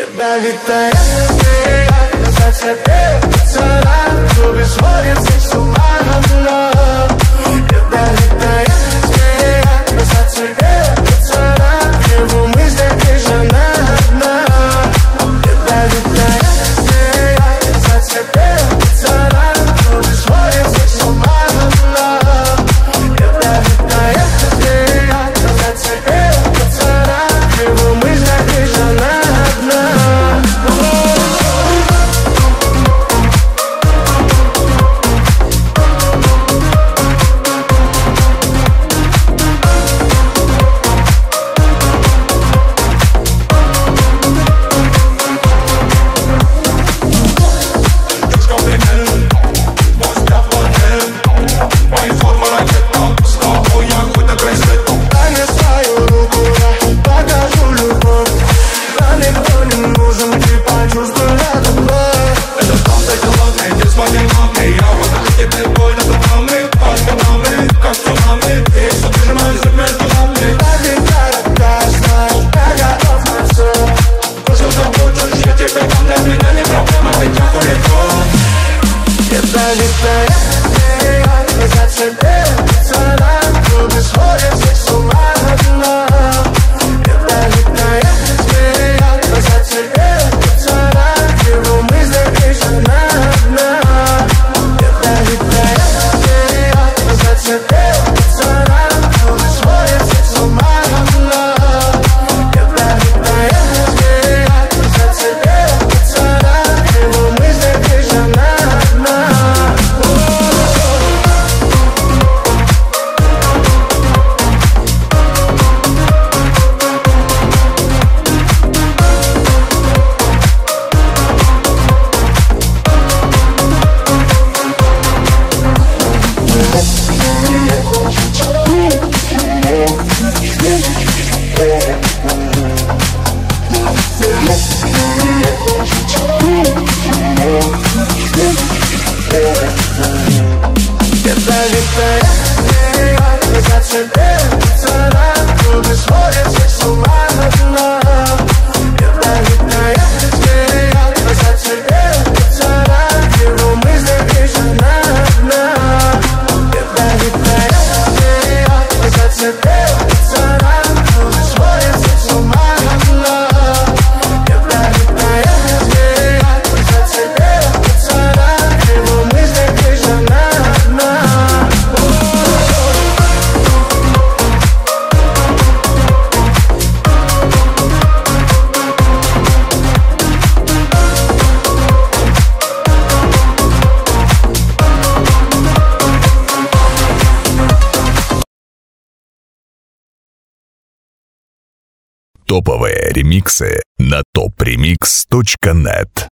Ядовитая змея, за тебя поцелуй, губы сводят с ума одна. Ядовитая змея, за тебя поцелуй, его мыслях лишь она одна. Ядовитая змея, за тебя поцелуй, губы сводят с ума одна. Ядовитая змея, за тебя поцелуй, его мыслях лишь она одна. Топовые ремиксы на topremix.net.